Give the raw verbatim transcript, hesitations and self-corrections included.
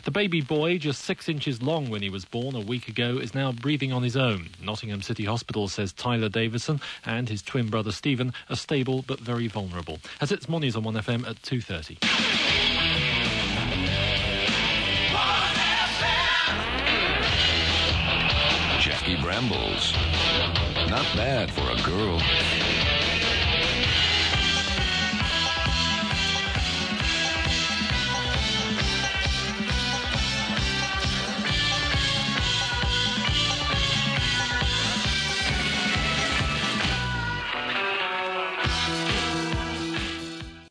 The baby boy, just six inches long when he was born a week ago, is now breathing on his own. Nottingham City Hospital says Tyler Davison and his twin brother Stephen are stable but very vulnerable. As it's Monies on one F M at two thirty. Jackie Brambles. Not bad for a girl.